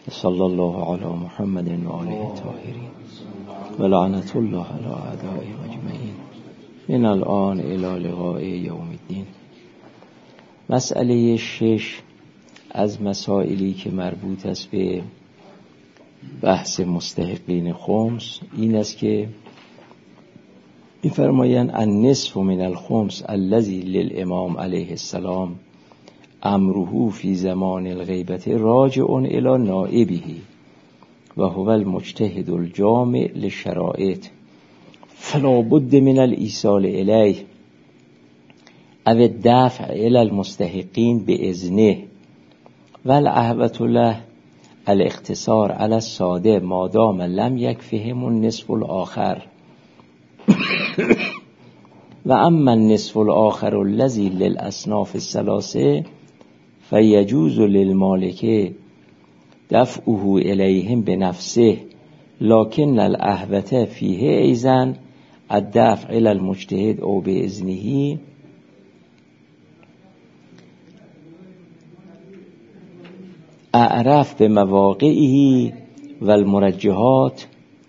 صلی الله علی محمد و آله الطاهرین و لعنت الله علی اعدائهم اجمعین من الان الی لقاء یوم الدین. مسئله 6 از مسائلی که مربوط است به بحث مستحقین خمس این است که می‌فرمایند النصف من الخمس الذی للامام علیه السلام امره فی زمان الغیبت راجع الی نائبه و هو المجتهد الجامع للشرائط فلا بد من الایصال الیه او الدفع الی المستحقین باذنه والاهوة له الاقتصار علی الساده ما دام لم یکفهم النصف الاخر و اما النصف الاخر الذی للاصناف الثلاثه فیجوز للمالک دفعه الیهم بنفسه لکن الاهوة فیه ایضا الدفع الی المجتهد او باذنه اعرف به مواقعه و المرجحات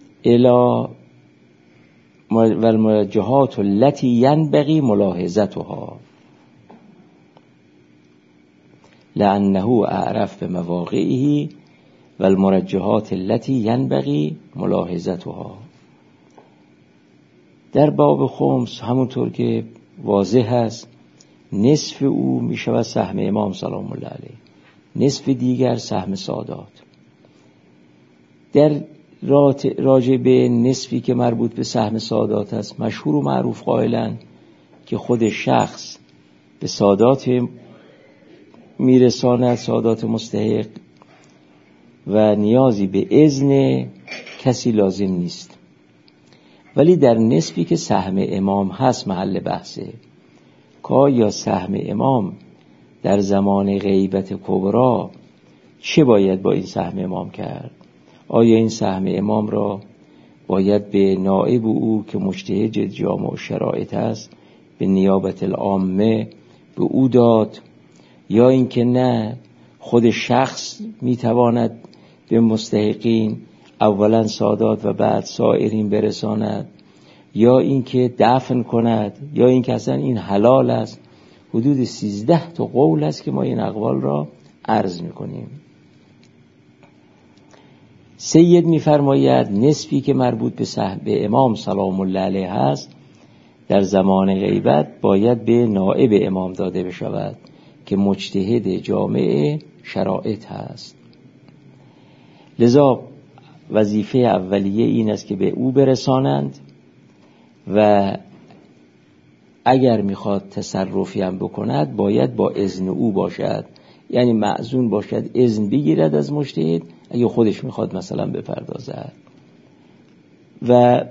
التي ينبغي ملاحظتها لأنه اعرف به مواقعه و المرجحات التي ينبغي ملاحظتها. در باب خمس همونطور که واضح است نصف او می شود سهم امام سلام الله علیه، نصف دیگر سهم سادات. در راجع به نصفی که مربوط به سهم سادات است مشهور و معروف قائلند که خود شخص به سادات میرساند، سادات مستحق، و نیازی به اذن کسی لازم نیست. ولی در نصفی که سهم امام هست محل بحثه که یا سهم امام در زمان غیبت کبرا چه باید با این سهم امام کرد؟ آیا این سهم امام را باید به نائب او که مجتهد جامع شرایط است به نیابت العامه به او داد، یا اینکه نه خود شخص میتواند به مستحقین اولا سادات و بعد سائرین برساند، یا اینکه دفن کند، یا اینکه اصلا این حلال است؟ حدود 13 تا قول است که ما این اقوال را عرض میکنیم. سید میفرماید نصفی که مربوط به امام سلام الله علیه است در زمان غیبت باید به نائب امام داده بشود که مجتهد جامع شرایط هست. لذا وظیفه اولیه این است که به او برسانند و اگر میخواد تصرفی هم بکند باید با اذن او باشد، یعنی مأذون باشد، اذن بگیرد از مجتهد اگه خودش میخواد مثلا بپردازد. و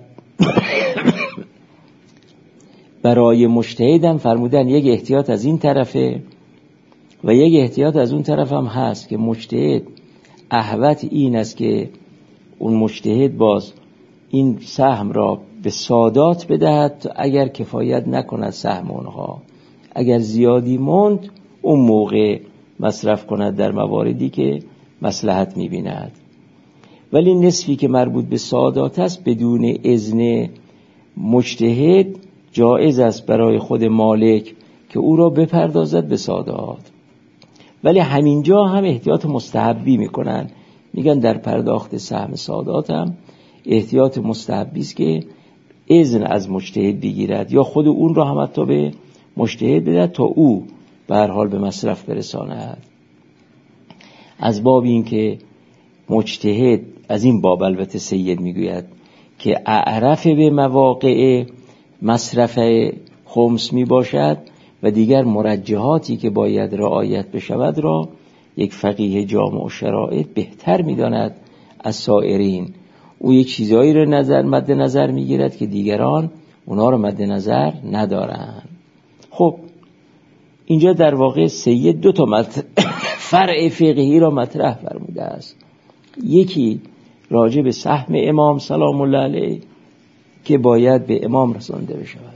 برای مجتهد هم فرمودن یک احتیاط از این طرفه و یک احتیاط از اون طرف هم هست که مجتهد اهوت این است که اون مجتهد باز این سهم را به سادات بدهد اگر کفایت نکند سهم اونها، اگر زیادی موند اون موقع مصرف کند در مواردی که مصلحت می‌بیند. ولی نصفی که مربوط به سادات است بدون اذن مجتهد جایز است برای خود مالک که او را بپردازد به سادات. ولی همینجا هم احتیاط مستحبی میکنن، میگن در پرداخت سهم سادات هم احتیاط مستحبی است که اذن از مجتهد بگیرد یا خود اون را هم حتی به مجتهد بدهد تا او به هر حال به مصرف برساند. از باب این که مجتهد از این باب البته سید میگوید که اعرف به مواقع مصرف خمس می باشد و دیگر مرجحاتی که باید رعایت بشود را یک فقیه جامع و شرایط بهتر میداند از سائرین. او یک چیزایی رو مد نظر میگیرد که دیگران اونا رو مد نظر ندارند. خب اینجا در واقع سید دو تا فرع فقهی را مطرح فرموده است. یکی راجع به سهم امام سلام الله علیه که باید به امام رسانده بشود.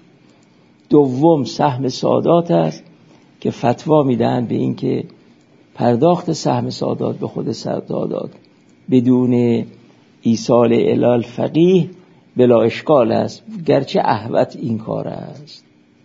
دوم سهم سادات است که فتوا میدن به این که پرداخت سهم سادات به خود سادات بدون ایصال الی الفقیه بلا اشکال است، گرچه احوط این کار است.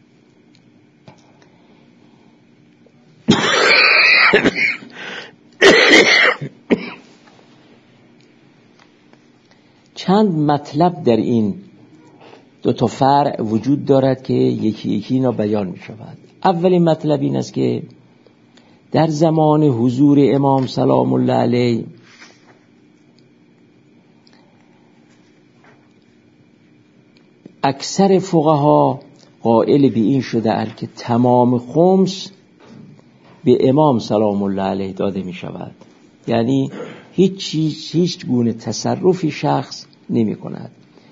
چند مطلب در این دو تا فرع وجود دارد که یکی یکی اینا بیان می شود. اولین مطلب این است که در زمان حضور امام سلام الله علیه اکثر فقها قائل به این شده‌اند که تمام خمس به امام سلام الله علیه داده می شود، یعنی هیچ گونه تصرفی شخص نمی کند.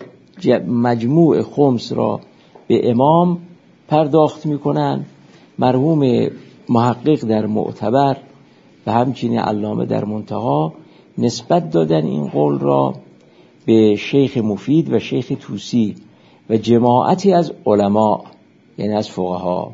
مجموع خمس را به امام پرداخت می کنند. مرحوم محقق در معتبر و همچنین علامه در منتها نسبت دادن این قول را به شیخ مفید و شیخ طوسی و جماعتی از علما، یعنی از فقها.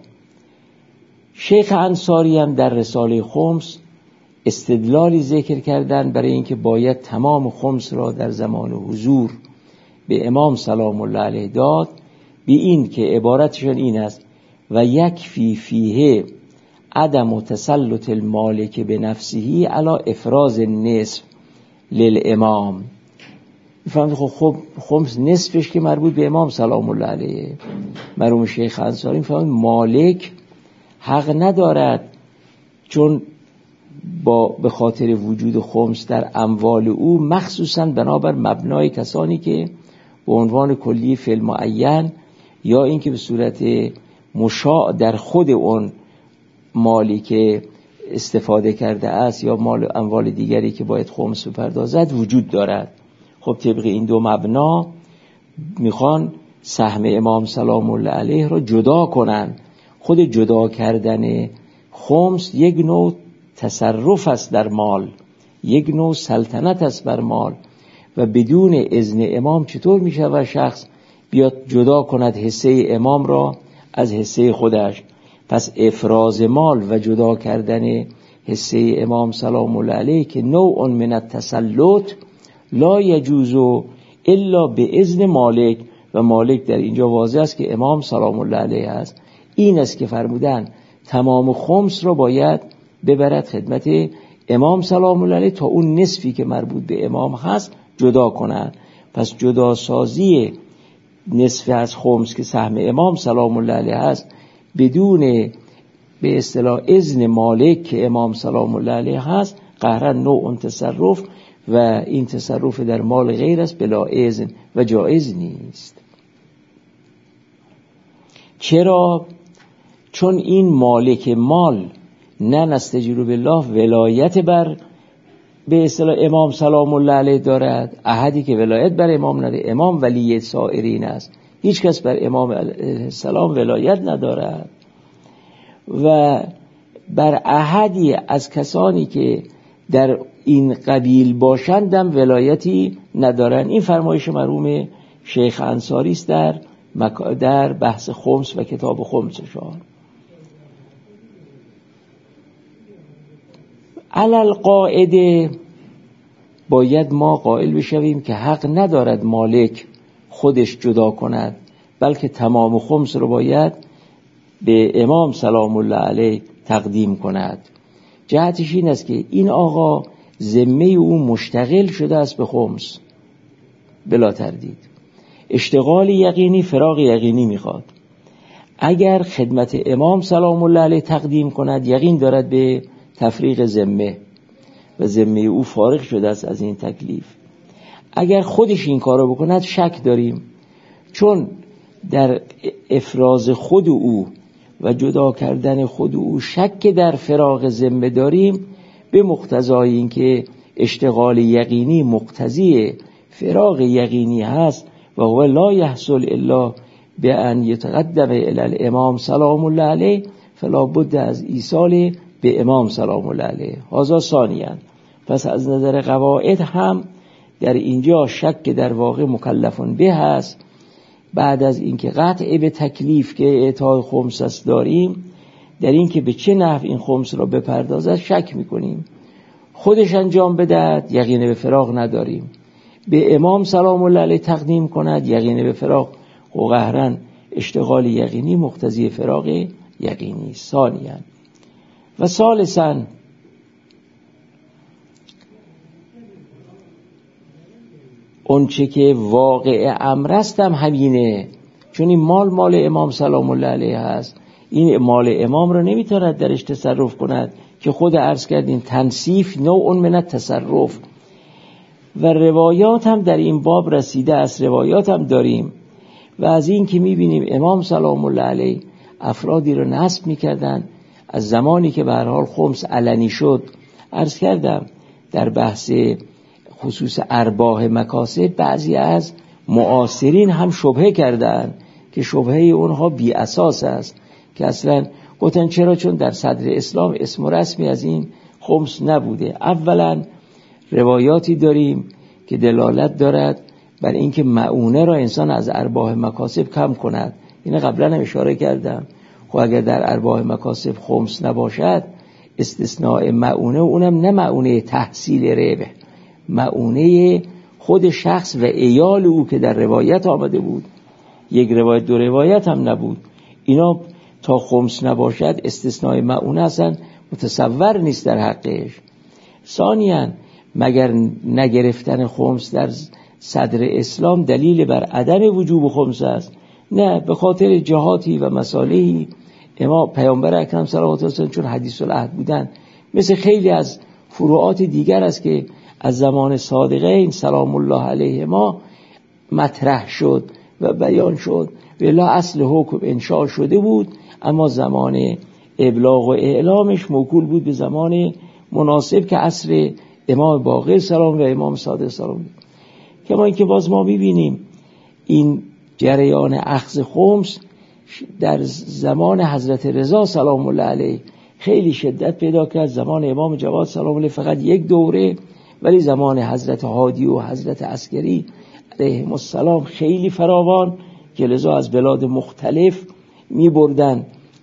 شیخ انصاری هم در رساله خمس استدلالی ذکر کردن برای اینکه باید تمام خمس را در زمان حضور به امام سلام الله علیه داد، به این که عبارتشون این است: و یکفی فیه عدم تسلط المالک به نفسه علی افراز نصف للامام. میفهمید؟ خب خمس نصفش که مربوط به امام سلام الله علیه. مرحوم شیخ انصاری میفهمید مالک حق ندارد، چون به خاطر وجود خمس در اموال او، مخصوصا بنابر مبنای کسانی که به عنوان کلی فعل معین یا اینکه به صورت مشاع در خود اون مالی که استفاده کرده است یا مال اموال دیگری که باید خمس بپردازد وجود دارد. خب طبق این دو مبنا میخوان سهم امام سلام الله علیه را جدا کنن. خود جدا کردن خمس یک نوع تصرف است در مال، یک نوع سلطنت است بر مال، و بدون اذن امام چطور میشه و شخص بیاد جدا کند حصه امام را از حصه خودش؟ پس افراز مال و جدا کردن حصه امام سلام الله علیه که نوع من التسلط لا یجوز الا به اذن مالک، و مالک در اینجا واضح است که امام سلام الله علیه است. این است که فرمودن تمام خمس را باید ببرد خدمت امام سلام الله علیه تا اون نصفی که مربوط به امام هست جدا کنند. پس جدا سازی نصف از خمس که سهم امام سلام الله علیه هست بدون به اصطلاح اذن مالک که امام سلام الله علیه هست قهرا نوع تصرف، و این تصرف در مال غیر است بلا اذن و جایز نیست. چرا؟ چون این مالک مال نه نستجیرو بالله ولایت بر به اصطلاح امام سلام الله علیه دارد. احدی که ولایت بر امام نداره، امام ولی سائرین است، هیچ کس بر امام علیه السلام ولایت ندارد. و بر احدی از کسانی که در این قبیل باشندم ولایتی ندارن. این فرمایش مرحوم شیخ انصاری است در بحث خمس و کتاب خمسشان. علل قاعده باید ما قائل بشویم که حق ندارد مالک خودش جدا کند، بلکه تمام خمس رو باید به امام سلام الله علیه تقدیم کند. جهتش این است که این آقا ذمه او مشتغل شده است به خمس بلا تردید. اشتغال یقینی فراغ یقینی میخواد. اگر خدمت امام سلام الله علیه تقدیم کند یقین دارد به تفریق ذمه و ذمه او فارغ شده است از این تکلیف. اگر خودش این کارو بکند شک داریم، چون در افراز خود او و جدا کردن خود او شک در فراغ ذمه داریم، به مقتضای این که اشتغال یقینی مقتضی فراغ یقینی هست و هو لا یحصل الا به ان یتقدم الی الامام سلام الله علیه، فلا بد از ایصال به امام سلام الله علیه. هذا ثانیاً. پس از نظر قواعد هم در اینجا شک در واقع مکلفون به هست. بعد از اینکه قطع به تکلیف که اعطای خمس است داریم، در این که به چه نحو این خمس را بپردازد شک میکنیم. خودش انجام بدهد یقین به فراغ نداریم. به امام سلام الله علیه تقدیم کند یقین به فراغ و قهرن اشتغال یقینی مقتضی فراغ یقینی. ثانیاً و ثالثاً اون چه که واقع امر است هم همینه، چون این مال امام سلام الله علیه هست. این مال امام رو نمیتواند درش تصرف کند که خود عرض کردیم تنصیف نوع من التصرف. و روایات هم در این باب رسیده است، روایات هم داریم و از این که میبینیم امام سلام الله علیه افرادی رو نصب میکردن از زمانی که به هر حال خمس علنی شد. عرض کردم در بحث خصوص ارباح مکاسب بعضی از معاصرین هم شبهه کردن که شبهه اونها بی اساس است، که اصلا گفتن چرا؟ چون در صدر اسلام اسم و رسمی از این خمس نبوده. اولا روایاتی داریم که دلالت دارد بر اینکه مؤونه را انسان از ارباح مکاسب کم کند. این قبلا هم اشاره کردم. خب اگر در ارباح مکاسب خمس نباشد، استثناء مؤونه، اونم نه مؤونه تحصیل ربح، مؤونه خود شخص و عیال او که در روایت آمده بود، یک روایت دو روایت هم نبود، اینا تا خمس نباشد استثناء مؤونه اصلا متصور نیست در حقش. ثانیاً مگر نگرفتن خمس در صدر اسلام دلیل بر عدم وجوب خمس است؟ نه، به خاطر جهاتی و مصالحی امام پیامبر اکرم صلی الله علیه و سلم چون حدیث العهد بودن، مثل خیلی از فروعات دیگر است که از زمان صادقین سلام الله علیهما مطرح شد و بیان شد و الا اصل حکم انشاء شده بود، اما زمان ابلاغ و اعلامش موکول بود به زمان مناسب که عصر امام باقر سلام و امام صادق سلام. کما اینکه باز ما می‌بینیم این جریان اخذ خمس در زمان حضرت رضا سلام الله علیه خیلی شدت پیدا کرد، زمان امام جواد سلام الله فقط یک دوره، ولی زمان حضرت هادی و حضرت عسکری علیهم السلام خیلی فراوان که لذا از بلاد مختلف می بردن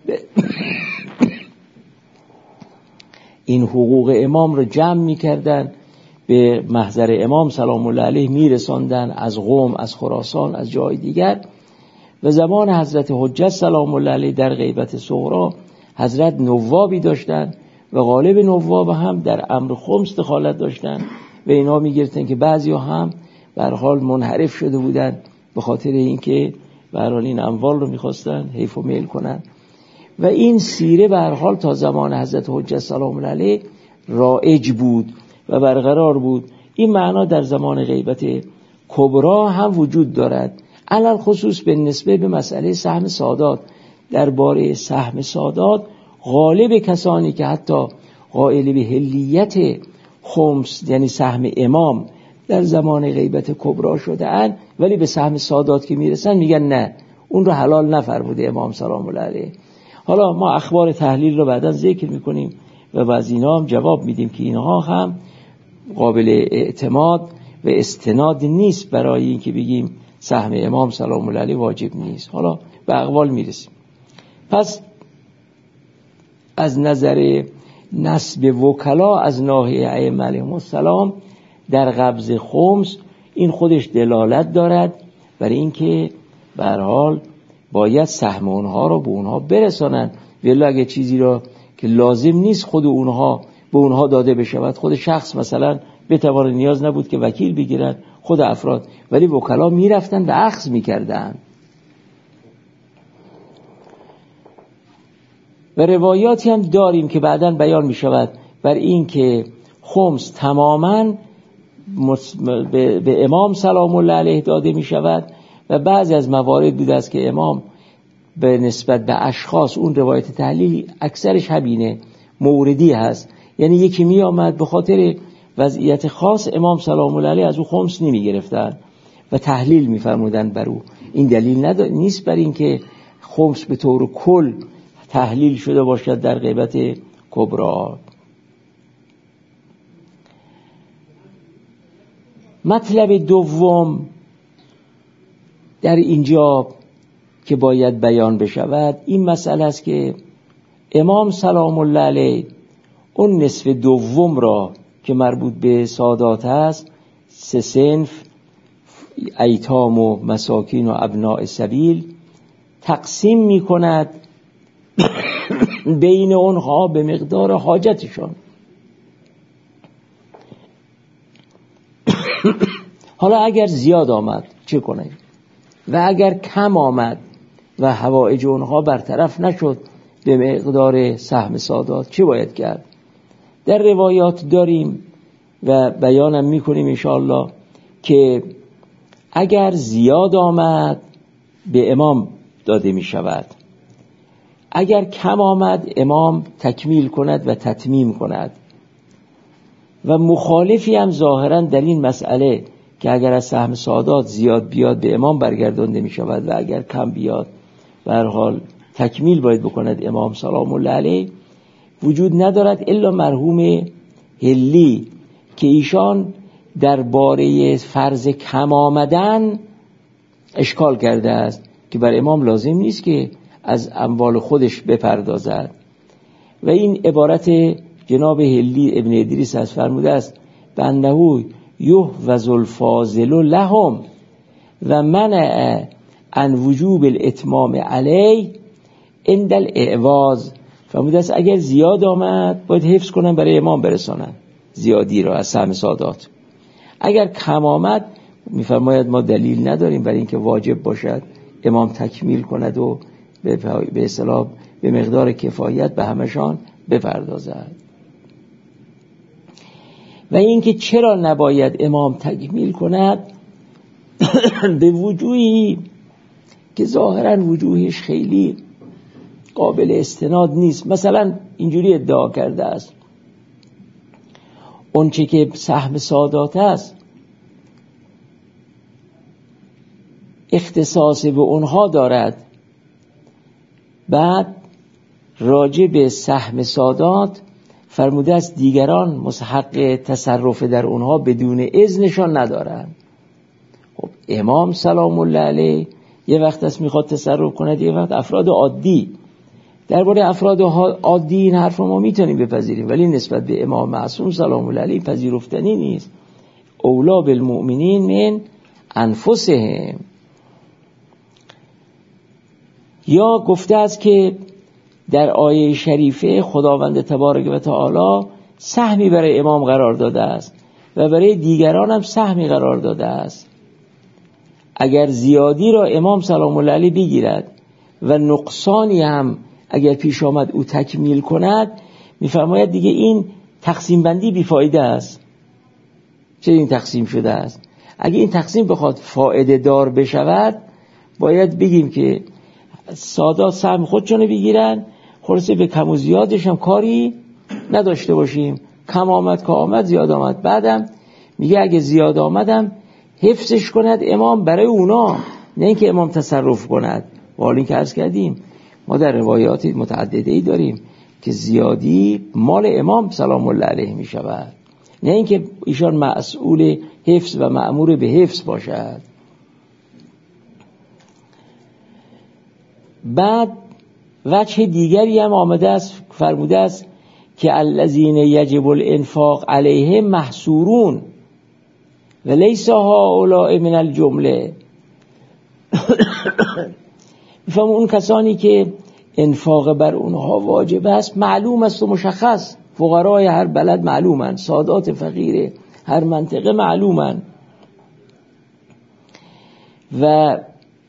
این حقوق امام رو جمع می کردن، به محضر امام سلام الله علیه می رساندن از قم، از خراسان، از جای دیگر. و زمان حضرت حجت سلام الله علیه در غیبت صغرا حضرت نوابی داشتن و غالب نواب هم در امر خمس دخالت داشتن و اینا می گرفتن که بعضی هم به هر حال منحرف شده بودن به خاطر اینکه به هر حال این اموال رو می‌خواستن حیف و میل کنن. و این سیره به هر حال تا زمان حضرت حجت سلام الله علیه رایج بود و برقرار بود. این معنا در زمان غیبت کبرا هم وجود دارد، علل خصوص به نسبت به مسئله سهم سادات. درباره سهم سادات غالب کسانی که حتی قائل به حلیت خمس یعنی سهم امام در زمان غیبت کبرا شده اند، ولی به سهم سادات که میرسن میگن نه، اون رو حلال نفرموده امام سلام الله علیه. حالا ما اخبار تحلیل رو بعدا ذکر میکنیم و از اینا هم جواب میدیم که اینها هم قابل اعتماد و استناد نیست برای اینکه بگیم سهم امام سلام الله علیه واجب نیست. حالا به اقوال میرسیم. پس از نظر نسب وکلا از ناحیه ائمه علیهم السلام در قبض خمس این خودش دلالت دارد برای اینکه به هر حال باید سهم اونها رو به اونها برسانن، ولی اگه چیزی رو که لازم نیست خود اونها به اونها داده بشود، خود شخص مثلا بتوانه، نیاز نبود که وکیل بگیرن خود افراد، ولی وکلا میرفتن و اخذ میکردن. و روایاتی هم داریم که بعداً بیان میشود بر این که خمس تماماً به امام سلام الله علیه داده میشود و بعضی از موارد بوده است که امام به نسبت به اشخاص، اون روایت تحلیل اکثرش همینه، موردی هست، یعنی یکی می آمد به خاطر وضعیت خاص امام سلام الله علیه از او خمس نمی گرفتن و تحلیل می فرمودن بر او. این دلیل نیست بر این که خمس به طور کل تحلیل شده باشد در غیبت کبرا. مطلب دوم در اینجا که باید بیان بشود این مسئله است که امام سلام الله علیه اون نصف دوم را که مربوط به سادات است، 3 صنف ایتام و مساکین و ابناء سبیل تقسیم می کند بین اونها به مقدار حاجتشان. حالا اگر زیاد آمد چه کنه و اگر کم آمد و حوائج اونها برطرف نشد به مقدار سهم سادات چه باید کرد؟ در روایات داریم و بیانم میکنیم انشاءالله که اگر زیاد آمد به امام داده می شود، اگر کم آمد امام تکمیل کند و تتمیم کند. و مخالفی هم ظاهرا در این مسئله که اگر از سهم سادات زیاد بیاد به امام برگردانده می شود و اگر کم بیاد به هر حال تکمیل باید بکند امام سلام الله علیه، وجود ندارد الا مرحوم هلی که ایشان درباره فرض کم آمدن اشکال کرده است که بر امام لازم نیست که از اموال خودش بپردازد. و این عبارت جناب هلی ابن ادریس از فرموده است بانه یحوز الفاضل لهم و منع عن وجوب الاتمام علی عند الاعواز. فرموده است اگر زیاد آمد باید حفظ کنن برای امام برسانن زیادی را از سهم سادات، اگر کم آمد میفرماید ما دلیل نداریم برای اینکه واجب باشد امام تکمیل کند و به اصطلاح به مقدار کفایت به همشان بپردازد. و اینکه چرا نباید امام تکمیل کند به وجوهی که ظاهرا وجوهش خیلی قابل استناد نیست. مثلا اینجوری ادعا کرده است اون چه که سهم سادات است اختصاص به اونها دارد، بعد راجع به سهم سادات فرموده است دیگران مستحق تصرف در اونها بدون اذنشان ندارند. خب امام سلام الله علیه یه وقت است میخواد تصرف کند، یه وقت افراد عادی. درباره افراد عادی این حرف ما میتونیم بپذیریم، ولی نسبت به امام معصوم سلام الله علیه پذیرفتنی نیست. اولا بالمؤمنین من انفسهم. یا گفته است که در آیه شریفه خداوند تبارک و تعالی سهمی برای امام قرار داده است و برای دیگران هم سهمی قرار داده است. اگر زیادی را امام سلام الله علیه بگیرد و نقصانی هم اگر پیش آمد او تکمیل کند، میفرماید دیگه این تقسیم بندی بیفایده است. چه این تقسیم شده است؟ اگه این تقسیم بخواد فایده دار بشود باید بگیم که سادات سهم خودشونو بگیرن، خلاصه به کم و زیادش هم کاری نداشته باشیم. کم آمد که آمد، زیاد آمد. بعدم میگه اگه زیاد آمدم حفظش کند امام برای اونا، نه اینکه امام تصرف کند. حالا این که عرض کردیم ما در روایات متعدده‌ای داریم که زیادی مال امام سلام الله علیه می شود، نه اینکه ایشان مسئول حفظ و مأمور به حفظ باشد. بعد وجه دیگری هم آمده است، فرموده است که الذین یجب الانفاق علیهم محصورون و لیس هؤلاء من الجمله. میفهم اون کسانی که انفاق بر اونها واجب است معلوم است و مشخص، فقرای هر بلد معلومن، سادات فقیر هر منطقه معلومن. و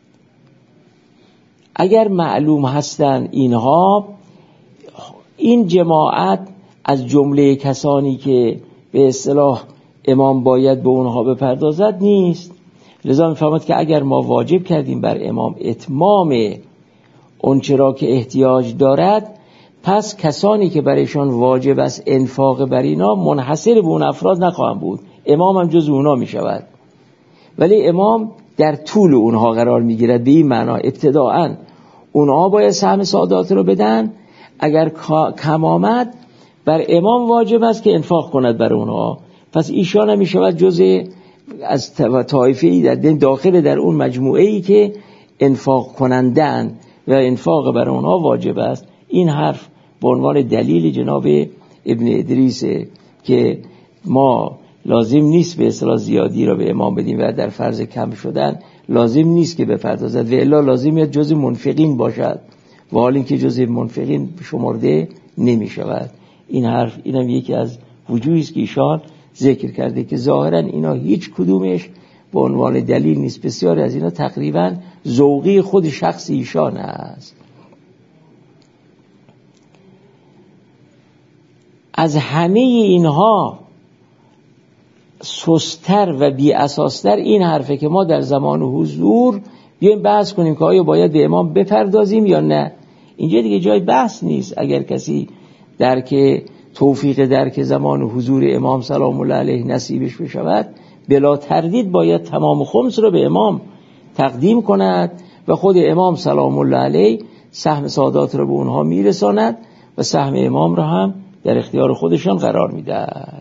اگر معلوم هستن اینها، این جماعت از جمله کسانی که به اصطلاح امام باید به اونها بپردازد نیست. لذا میفهمد که اگر ما واجب کردیم بر امام اتمام اون چرا که احتیاج دارد، پس کسانی که برایشان واجب است انفاق بر اینا منحصر به اون افراد نخواهند بود، امام هم جز اونها می شود. ولی امام در طول اونها قرار می گیرد. به این معنا ابتداءً اونها باید سهم سادات رو بدن، اگر کم آمد بر امام واجب است که انفاق کند بر اونها. پس ایشان هم می شود جز از طایفه‌ای در داخل در اون مجموعه‌ای که انفاق کنندن و انفاق بر اونها واجب است. این حرف به عنوان دلیل جناب ابن ادریس که ما لازم نیست به اصطلاح زیادی را به امام بدیم و در فرض کم شدن لازم نیست که بپردازد و الا لازم است جزء منفقین باشد و حال اینکه جزء منفقین شمرده نمی شود. این حرف اینم یکی از وجوهی است که ایشان ذکر کرده که ظاهرا اینا هیچ کدومش به عنوان دلیل نیست، بسیاری از اینا تقریبا ذوقی خود شخص ایشان است. از همه اینها سستر و بی اساستر این حرفه که ما در زمان حضور بیایم بحث کنیم که آیا باید به امام بپردازیم یا نه. اینجا دیگه جای بحث نیست. اگر کسی توفیق درک زمان حضور امام سلام الله علیه نصیبش بشود، بلا تردید باید تمام خمس رو به امام تقدیم کند و خود امام سلام الله علیه سهم سادات رو به اونها میرساند و سهم امام رو هم در اختیار خودشان قرار میدهد.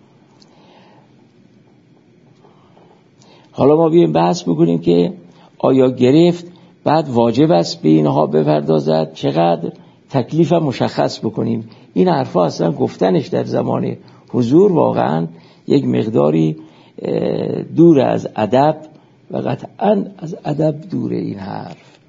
حالا ما بیایم بحث میکنیم که آیا گرفت بعد واجب است به اینها بپردازد، چقدر تکلیف مشخص بکنیم. این حرفا اصلا گفتنش در زمان حضور واقعا یک مقداری دور از ادب و قطعا از ادب دوره این حرف.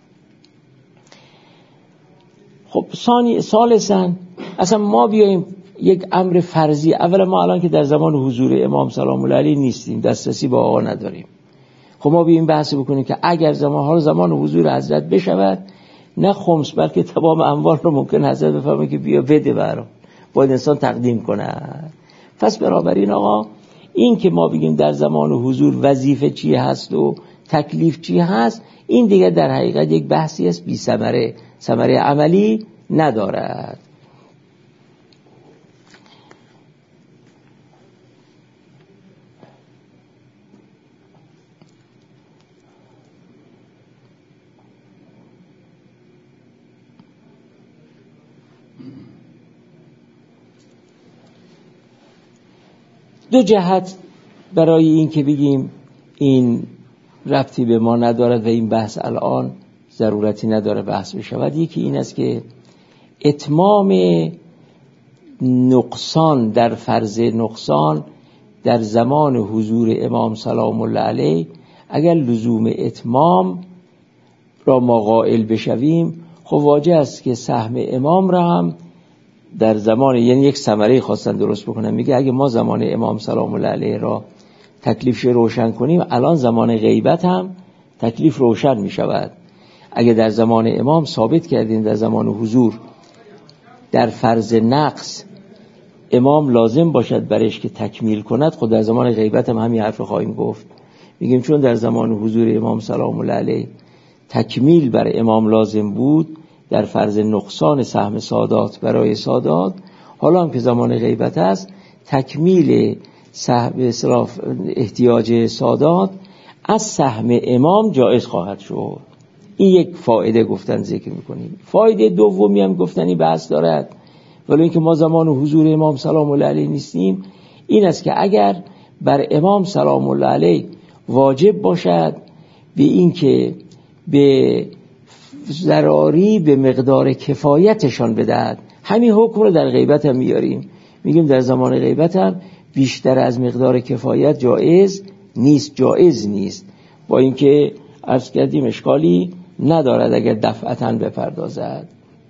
خب ثالثاً اصلا ما بیاییم یک امر فرضی، اولا ما الان که در زمان حضور امام سلام الله علیه نیستیم، دسترسی به آقا نداریم، خب ما بیاییم بحث بکنیم که اگر زمان حضور حضرت بشود، نه خمس بلکه تمام اموال رو ممکن حضرت بفرمایند که بیا بده برام، باید انسان تقدیم کنه. پس بنابراین آقا این که ما بگیم در زمان حضور وظیفه چی هست و تکلیف چی هست، این دیگه در حقیقت یک بحثی است بی ثمره، ثمره عملی ندارد. دو جهت برای این که بگیم این ربطی به ما ندارد و این بحث الان ضرورتی نداره بحث بشود. یکی این است که اتمام نقصان در فرض نقصان در زمان حضور امام سلام الله علیه، اگر لزوم اتمام را ما قائل بشویم، خب واجب است که سهم امام را هم در زمان، یعنی یک ثمره خواستن درست بکنن، میگه اگه ما زمان امام سلام الله علیه را تکلیفش روشن کنیم، الان زمان غیبت هم تکلیف روشن میشود. اگه در زمان امام ثابت کردیم در زمان حضور در فرض نقص امام لازم باشد برش که تکمیل کند، خود در زمان غیبت هم همین حرف خواهیم گفت. میگیم چون در زمان حضور امام سلام الله علیه تکمیل بر امام لازم بود در فرض نقصان سهم سادات برای سادات، حالا هم که زمان غیبت است تکمیل احتیاج سادات از سهم امام جایز خواهد شد. این یک فایده گفتن ذکر میکنیم. فایده دومی هم گفتن این بحث دارد، ولی اینکه ما زمان حضور امام سلام الله علیه نیستیم، این است که اگر بر امام سلام الله علیه واجب باشد به این که به ضراری به مقدار کفایتشان بدهد، همین حکم رو در غیبت هم میاریم، میگیم در زمان غیبت هم بیشتر از مقدار کفایت جایز نیست، با اینکه عرض کردیم اشکالی ندارد اگر دفعتاً بپردازد.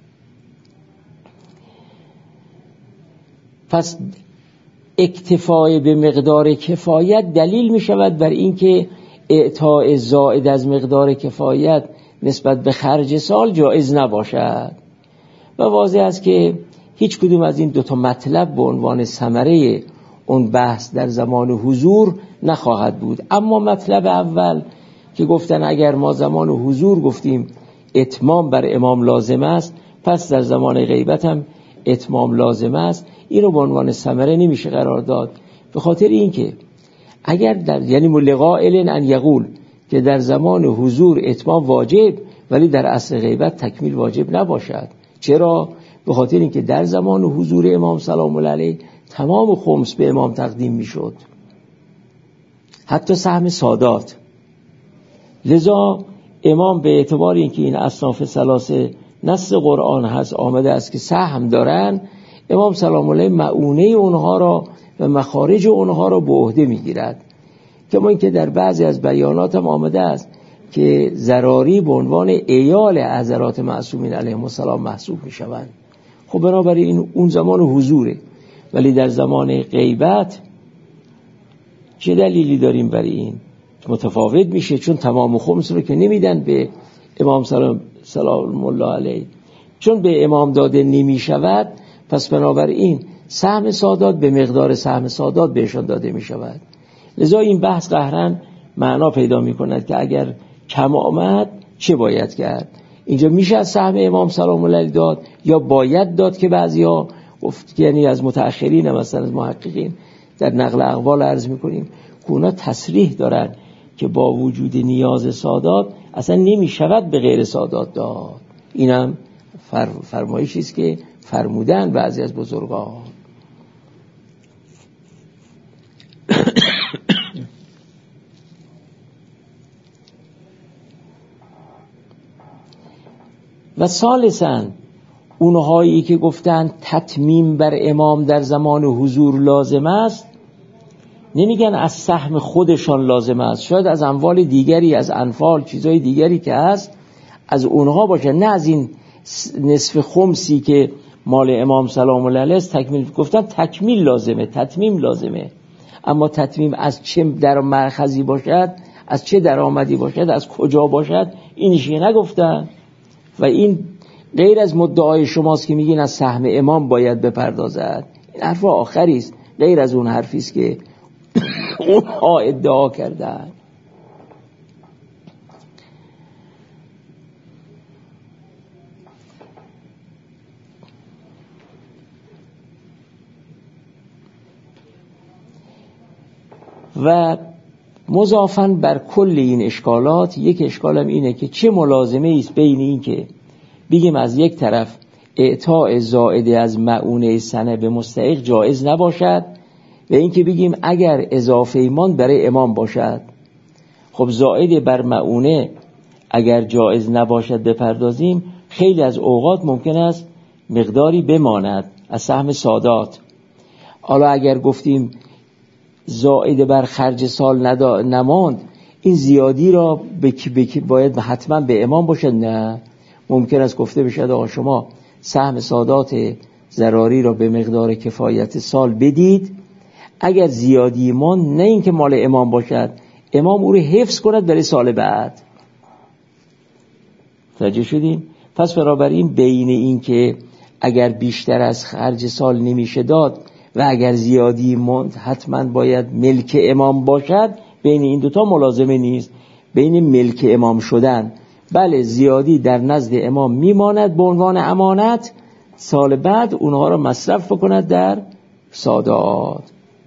پس اکتفای به مقدار کفایت دلیل می شود بر اینکه اعطاء زائد از مقدار کفایت نسبت به خرج سال جایز نباشد. و واضح است که هیچ کدوم از این دوتا مطلب به عنوان ثمره اون بحث در زمان حضور نخواهد بود. اما مطلب اول که گفتن اگر ما زمان حضور گفتیم اتمام بر امام لازم است، پس در زمان غیبت هم اتمام لازم است، این رو به عنوان ثمره نمیشه قرار داد، به خاطر اینکه اگر یعنی لقائل ان یقول که در زمان حضور اتمام واجب ولی در عصر غیبت تکمیل واجب نباشد. چرا؟ به خاطر اینکه در زمان حضور امام سلام الله علیه تمام خمس به امام تقدیم میشد، حتی سهم سادات. لذا امام به اعتبار اینکه این اصناف ثلاثه نص قرآن هست آمده است که سهم دارن، امام سلام الله مؤونه اونها را و مخارج اونها را به عهده میگیرد. کما اینکه در بعضی از بیانات هم آمده است که ضراری به عنوان عیال حضرات معصومین علیهم السلام محسوب میشوند. خب بنابراین اون زمان حضوره، ولی در زمان غیبت چه دلیلی داریم برای این؟ متفاوت میشه، چون تمام خمس رو که نمیدن به امام سلام الله علیه، چون به امام داده نمیشود، پس بنابراین سهم سادات به مقدار سهم سادات بهشان داده میشود. لذا این بحث قهرن معنا پیدا میکند که اگر کم آمد چه باید کرد. اینجا میشه از سهم امام سلام الله علیه داد یا باید داد، که بعضیا گفت، یعنی از متأخرین مثلا از محققین در نقل اقوال عرض میکنیم که اونا تصریح دارن که با وجود نیاز سادات اصلا نمیشود به غیر سادات داد. اینم فرمایشی است که فرمودن بعضی از بزرگان. و ثالثاً اونهایی که گفتن تتمیم بر امام در زمان حضور لازم است، نمیگن از سهم خودشان لازم است، شاید از اموال دیگری، از انفال، چیزهای دیگری که هست از اونها باشه، نه از این نصف خمسی که مال امام سلام الله علیه است تکمیل. گفتن تکمیل لازمه، تتمیم لازمه، اما تتمیم از چه در مرخزی باشد، از چه درآمدی باشد، از کجا باشد، اینشی نگفتن. و این غیر از مدعای شماست که میگین از سهم امام باید بپردازد. این حرف آخری است، غیر از اون حرفی است که اونها ادعا کردن. و مضافاً بر کل این اشکالات یک اشکالم اینه که چه ملازمه است بین این که بگیم از یک طرف اعطاء زائده از مؤونه سنه به مستحق جایز نباشد و این که بگیم اگر اضافه ایمان برای امام باشد. خب زائده بر مؤونه اگر جایز نباشد بپردازیم، خیلی از اوقات ممکن است مقداری بماند از سهم سادات. حالا اگر گفتیم زائده بر خرج سال نماند، این زیادی را بکی باید حتما به امام باشد؟ نه، ممکن است گفته بشد آقا شما سهم سادات ضراری را به مقدار کفایت سال بدید، اگر زیادی ماند نه این که مال امام باشد، امام او رو حفظ کند برای سال بعد. توجه شدیم؟ پس بنابراین بین این که اگر بیشتر از خرج سال نمیشه داد و اگر زیادی ماند حتما باید ملک امام باشد، بین این دوتا ملازمه نیست. بین ملک امام شدن، بله زیادی در نزد امام میماند به عنوان امانت، سال بعد اونها را مصرف بکند در سادات.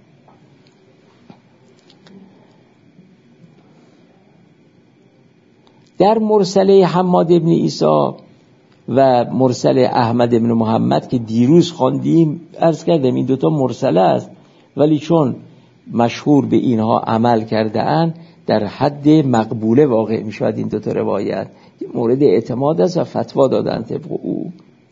در مرسله حماد ابن عیسی و مرسل احمد ابن محمد که دیروز خواندیم، عرض کردم این دوتا مرسله است، ولی چون مشهور به اینها عمل کرده اند در حد مقبوله واقع می شود. این دوتا روایت مورد اعتماد است و فتوا دادن طبق او.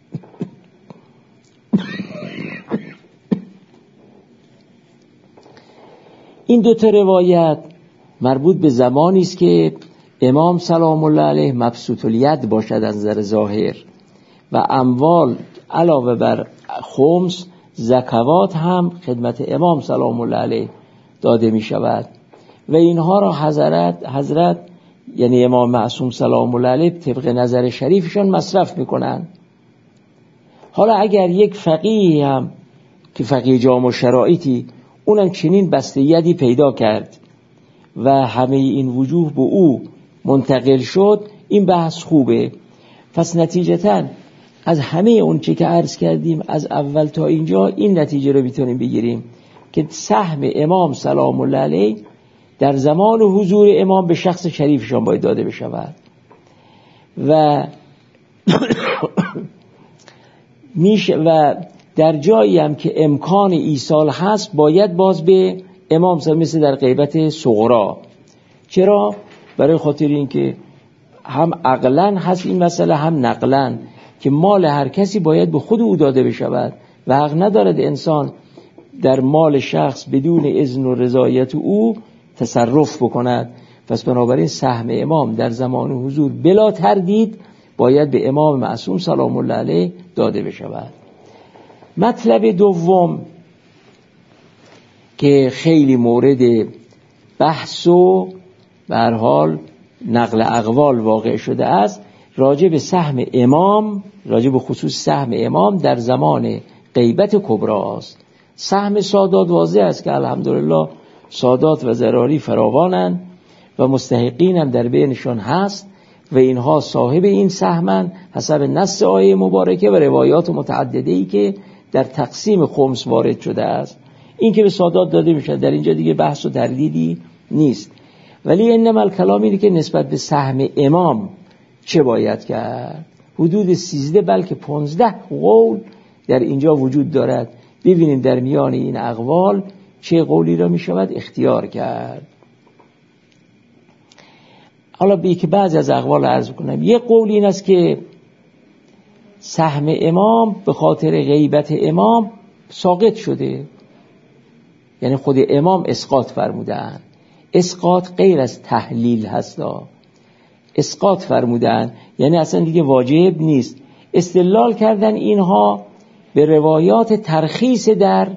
این دوتا روایت مربوط به زمانی است که امام سلام الله علیه مبسوط الید باشد از نظر ظاهر و اموال علاوه بر خمس زکوات هم خدمت امام سلام الله علیه داده می شود و اینها را حضرت یعنی امام معصوم سلام الله علیه طبق نظر شریفشان مصرف می کنند. حالا اگر یک فقیه هم که فقیه جامع شرایطی اونم چنین بسته یدی پیدا کرد و همه این وجوه به او منتقل شد، این بحث خوبه. پس نتیجتاً از همه اون چی که عرض کردیم از اول تا اینجا این نتیجه رو میتونیم بگیریم که سهم امام سلام الله علیه در زمان حضور امام به شخص شریفشان باید داده بشود و و در جایی هم که امکان ایصال هست باید باز به امام مثل در غیبت صغرا. چرا؟ برای خاطر این که هم عقلن هست این مسئله، هم نقلن. که مال هر کسی باید به خود او داده بشود و حق ندارد انسان در مال شخص بدون اذن و رضایت او تصرف بکند. پس بنابراین سهم امام در زمان حضور بلا تردید باید به امام معصوم سلام الله علیه داده بشود. مطلب دوم که خیلی مورد بحث و به هر حال نقل اقوال واقع شده است، راجع به سهم امام، راجع به خصوص سهم امام در زمان غیبت کبری است. سهم سادات واضح است که الحمدلله سادات و ضراری فراوانند و مستحقین هم در بینشان هست و اینها صاحب این سهمند حسب نص آیه مبارکه و روایات متعدده‌ای که در تقسیم خمس وارد شده است. این که به سادات داده میشه در اینجا دیگه بحث و تردیدی نیست، ولی انما الکلام اینه که نسبت به سهم امام چه باید کرد. حدود 13 بلکه 15 قول در اینجا وجود دارد. ببینیم در میان این اقوال چه قولی را می شود اختیار کرد. حالا به که بعضی از اقوال عرض کنم. یک قول این است که سهم امام به خاطر غیبت امام ساقط شده، یعنی خود امام اسقاط فرمودن. اسقاط غیر از تحلیل هستا، اسقاط فرمودن یعنی اصلا دیگه واجب نیست. استدلال کردن اینها به روایات ترخیص در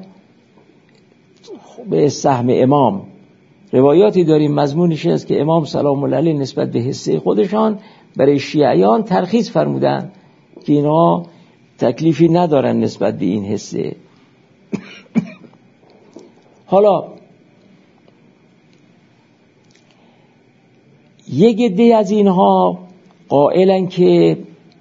به سهم امام. روایاتی داریم مضمونش است که امام سلام الله علیه نسبت به حصه خودشان برای شیعیان ترخیص فرمودن که اینها تکلیفی ندارن نسبت به این حصه. حالا یک عده از اینها قائلن که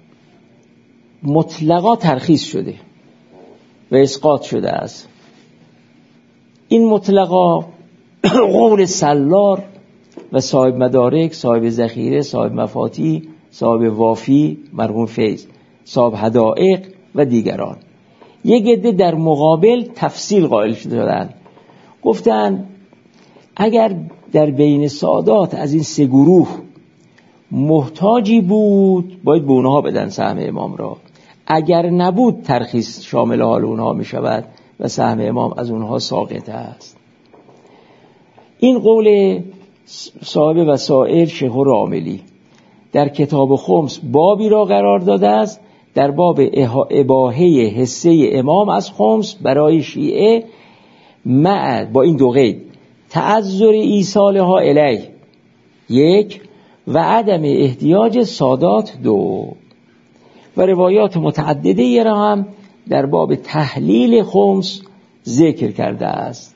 مطلقا ترخیص شده و اسقاط شده است. این مطلقا قول سلار و صاحب مدارک، صاحب ذخیره، صاحب مفاتی، صاحب وافی مرحوم فیض، صاحب حدائق و دیگران. یک عده در مقابل تفصیل قائل شدند، گفتن اگر در بین سادات از این سه گروه محتاجی بود باید به اونها بدن سهم امام را، اگر نبود ترخیص شامل حال اونها می شود و سهم امام از اونها ساقط است. این قول صاحب وسائل شیخ راملی در کتاب خمس بابی را قرار داده است در باب اباحه حصه امام از خمس برای شیعه با این دو قید: تعذر ایصالها الیه یک و عدم احتیاج سادات دو. و روایات متعدده را هم در باب تحلیل خمس ذکر کرده است.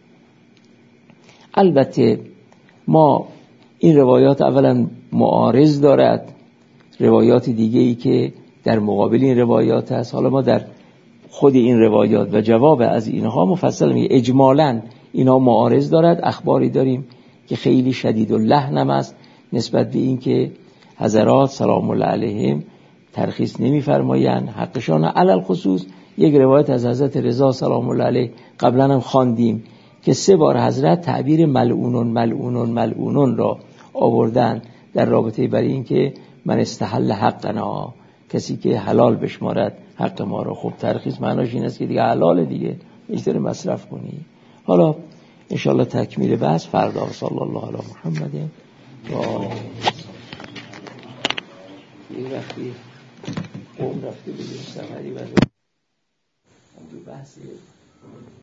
البته ما این روایات اولا معارض دارد روایات دیگه‌ای که در مقابل این روایات هست. حالا ما در خود این روایات و جواب از اینها مفصل میگه. اجمالاً اینها معارض دارد. اخباری داریم که خیلی شدید و لحن است نسبت به این که حضرات سلام الله علیهم ترخیص نمی‌فرمایند حقشان. علل خصوص یک روایت از حضرت رضا سلام الله علیه قبلا هم خواندیم که 3 بار حضرت تعبیر ملعونون ملعونون ملعونون را آوردن در رابطه برای این که من استحل حقنا، کسی که حلال بشمارد حق ما را. خب ترخیص معناش این است که دیگه حلاله دیگه می‌تونی مصرف کنی. حالا انشالله تکمیل بحث فردا. صلی الله علی محمد و آله. این وقتی رفته بگیم سفری و دو بحثی